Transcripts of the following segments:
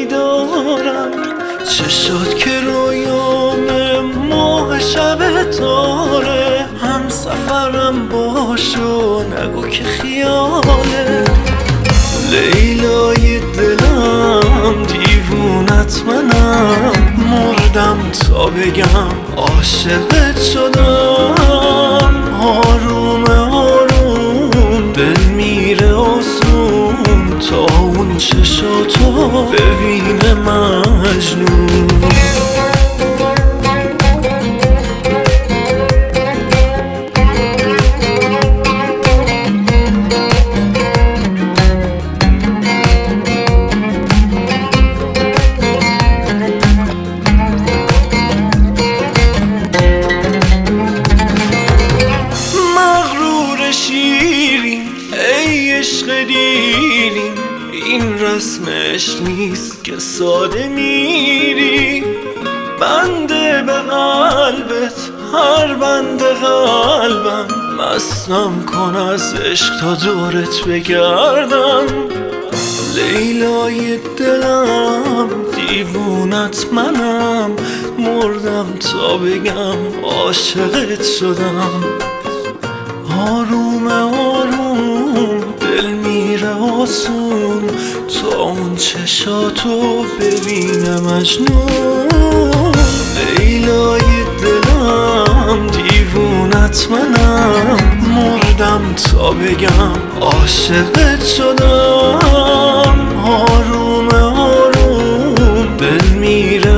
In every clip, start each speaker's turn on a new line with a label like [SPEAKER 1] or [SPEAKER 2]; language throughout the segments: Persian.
[SPEAKER 1] دارم، چشات که رویام ماه شب تاره. هم سفرم باشو نگو که خیاله، لیلای دلم دیوونت منم. مردم تا بگم عاشقت شدم. آروم آروم دل میره آسون، تا اون چشاتو ببینه مجنون. ای عشق دیرین، این رسمش نیست که ساده میری. بنده به قلبت، هر بنده قلبم. مستم کن از عشق تا دورت بگردم. لیلای دلم دیوونت منم. مردم تا بگم عاشقت شدم. آروم آروم دل میره آسون، تا اون چشاتو ببینه مجنون. لیلای دلم دیوونت منم. مردم تا بگم عاشقت شدم. آروم آروم دل میره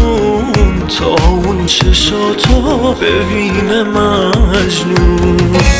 [SPEAKER 1] آسون، تا اون چشاتو ببینه مجنون.